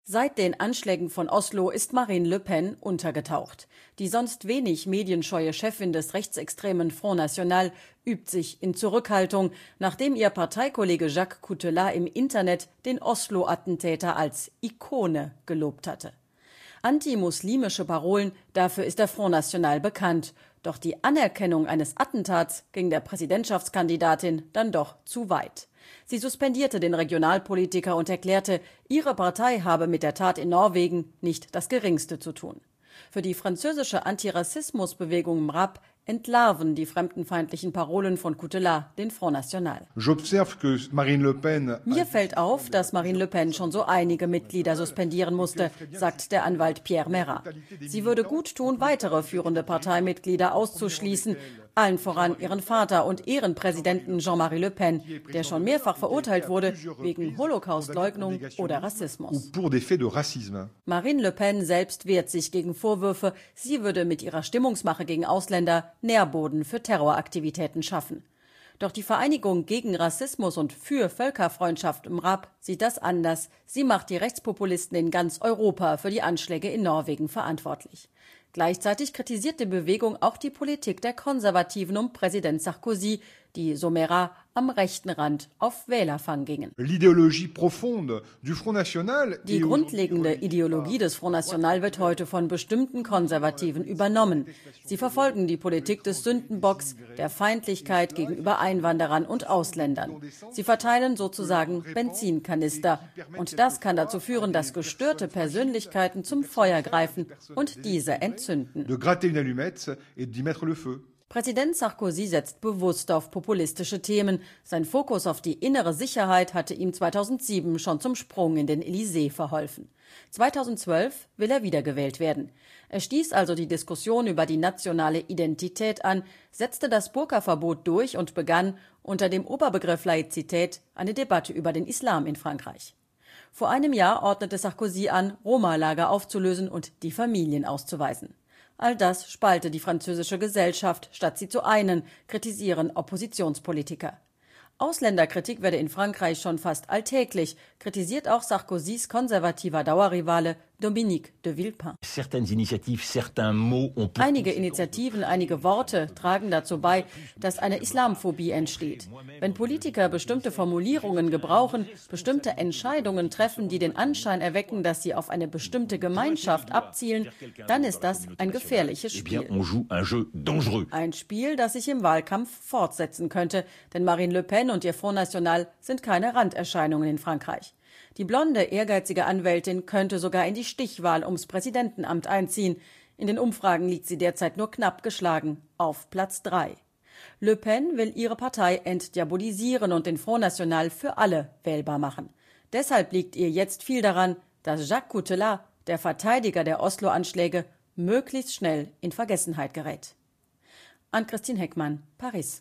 Seit den Anschlägen von Oslo ist Marine Le Pen untergetaucht. Die sonst wenig medienscheue Chefin des rechtsextremen Front National übt sich in Zurückhaltung, nachdem ihr Parteikollege Jacques Coutellat im Internet den Oslo-Attentäter als Ikone gelobt hatte. Antimuslimische Parolen, dafür ist der Front National bekannt. Doch die Anerkennung eines Attentats ging der Präsidentschaftskandidatin dann doch zu weit. Sie suspendierte den Regionalpolitiker und erklärte, ihre Partei habe mit der Tat in Norwegen nicht das Geringste zu tun. Für die französische Antirassismusbewegung MRAP entlarven die fremdenfeindlichen Parolen von Coutellat den Front National. Mir fällt auf, dass Marine Le Pen schon so einige Mitglieder suspendieren musste, sagt der Anwalt Pierre Merat. Sie würde gut tun, weitere führende Parteimitglieder auszuschließen, allen voran ihren Vater und Ehrenpräsidenten Jean-Marie Le Pen, der schon mehrfach verurteilt wurde wegen Holocaustleugnung oder Rassismus. Marine Le Pen selbst wehrt sich gegen Vorwürfe, sie würde mit ihrer Stimmungsmache gegen Ausländer Nährboden für Terroraktivitäten schaffen. Doch die Vereinigung gegen Rassismus und für Völkerfreundschaft MRAP sieht das anders. Sie macht die Rechtspopulisten in ganz Europa für die Anschläge in Norwegen verantwortlich. Gleichzeitig kritisiert die Bewegung auch die Politik der Konservativen um Präsident Sarkozy, die, so Merat, am rechten Rand auf Wählerfang gingen. Die grundlegende Ideologie des Front National wird heute von bestimmten Konservativen übernommen. Sie verfolgen die Politik des Sündenbocks, der Feindlichkeit gegenüber Einwanderern und Ausländern. Sie verteilen sozusagen Benzinkanister. Und das kann dazu führen, dass gestörte Persönlichkeiten zum Feuer greifen und diese entzünden. Präsident Sarkozy setzt bewusst auf populistische Themen. Sein Fokus auf die innere Sicherheit hatte ihm 2007 schon zum Sprung in den Élysée verholfen. 2012 will er wiedergewählt werden. Er stieß also die Diskussion über die nationale Identität an, setzte das Burka-Verbot durch und begann, unter dem Oberbegriff Laizität, eine Debatte über den Islam in Frankreich. Vor einem Jahr ordnete Sarkozy an, Roma-Lager aufzulösen und die Familien auszuweisen. All das spalte die französische Gesellschaft, statt sie zu einen, kritisieren Oppositionspolitiker. Ausländerkritik werde in Frankreich schon fast alltäglich, kritisiert auch Sarkozys konservativer Dauerrivale Dominique de Villepin. Einige Initiativen, einige Worte tragen dazu bei, dass eine Islamophobie entsteht. Wenn Politiker bestimmte Formulierungen gebrauchen, bestimmte Entscheidungen treffen, die den Anschein erwecken, dass sie auf eine bestimmte Gemeinschaft abzielen, dann ist das ein gefährliches Spiel. Ein Spiel, das sich im Wahlkampf fortsetzen könnte, denn Marine Le Pen und ihr Front National sind keine Randerscheinungen in Frankreich. Die blonde, ehrgeizige Anwältin könnte sogar in die Stichwahl ums Präsidentenamt einziehen. In den Umfragen liegt sie derzeit nur knapp geschlagen, auf Platz 3. Le Pen will ihre Partei entdiabolisieren und den Front National für alle wählbar machen. Deshalb liegt ihr jetzt viel daran, dass Jacques Coutellat, der Verteidiger der Oslo-Anschläge, möglichst schnell in Vergessenheit gerät. Ann-Christine Heckmann, Paris.